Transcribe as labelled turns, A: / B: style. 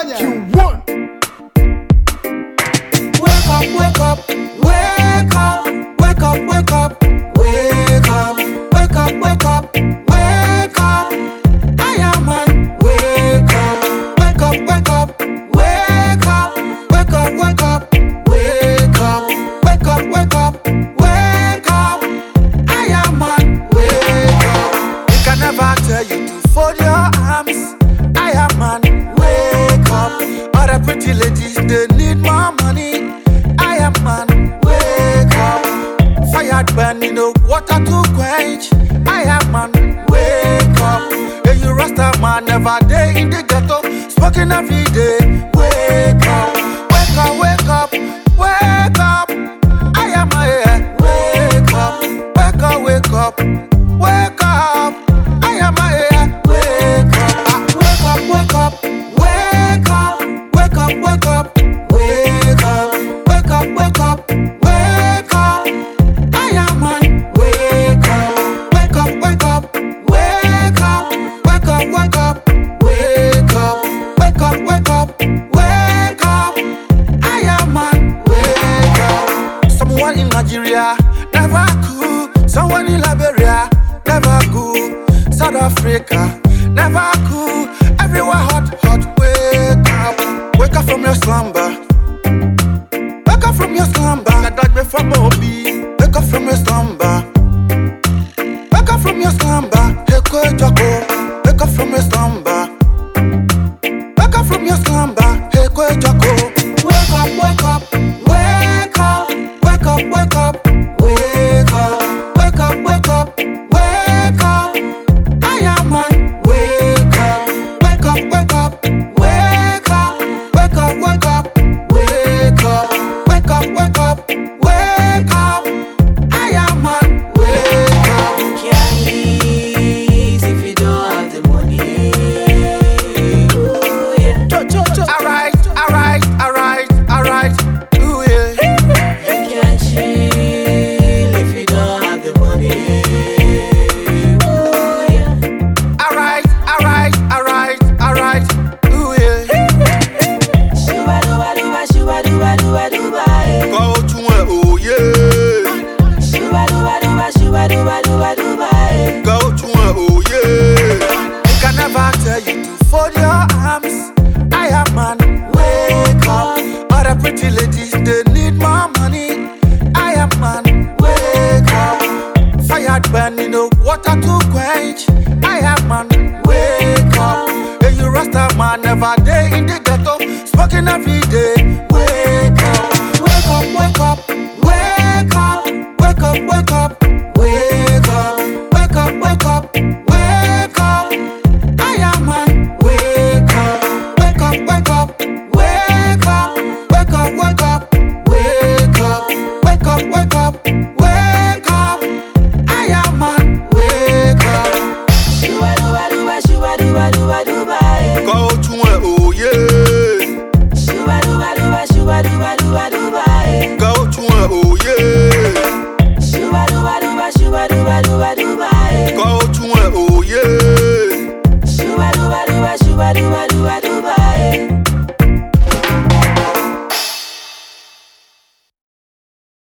A: You want.
B: Wake up, wake up, wake up, wake up, wake up, wake up, wake up, wake up, wake up. I am man, wake up, wake up, wake up, wake up, wake up, wake up, wake up, wake up, wake up, wake up. I am man, wake up. We can never tell you to fold your arms. I am man, wake up. All the pretty ladies, they need more money. I am man, wake up. Fired burning, no water to quench. I am man, wake up. Hey, you rasta man, never day in the ghetto, smoking every day. Wake up, wake up, wake up, wake up. I am here, wake up, wake up, wake up, wake up. I am here, wake up, wake up, wake up, wake up, wake up, wake up, wake up, wake up, wake up, wake up. I am man, wake up, wake up, wake up, wake up, wake up, wake up, wake up, wake up, wake up, wake up. I am man, wake up. Someone in Nigeria never cool, someone in Liberia never cool, South Africa never cool. Everywhere hot, hot. Wake up from your slumber. Wake up from your slumber. I died before Bobby. Wake up from your slumber. Wake up from your slumber. Hey, go Jocko. Wake up from your slumber. Wake up from your slumber. Hey, go Jocko. Wake up, wake up, wake up, wake up, wake up, wake up, wake up, wake up, wake up. I am man, wake up, wake up, wake up, wake up, wake up, wake up, wake up, wake up, wake up, wake up. I am man, wake up.
C: You can't eat if you don't have the money. Ooh, yeah.
B: Alright, alright, alright, alright. Ooh yeah.
C: You can't chill if you don't have the money. Ooh, yeah.
B: Alright, alright, alright, alright. Ooh yeah.
C: Shuba duba duba, shuba duba duba duba, eh.
B: Go to one, oh yeah.
C: Shuba duba duba, shuba duba duba duba, eh.
B: Go to one, oh yeah. We can never tell you to fold your arms. I am man, wake up. All the pretty ladies, they need more money. I am man, wake up. Fired burning, no water to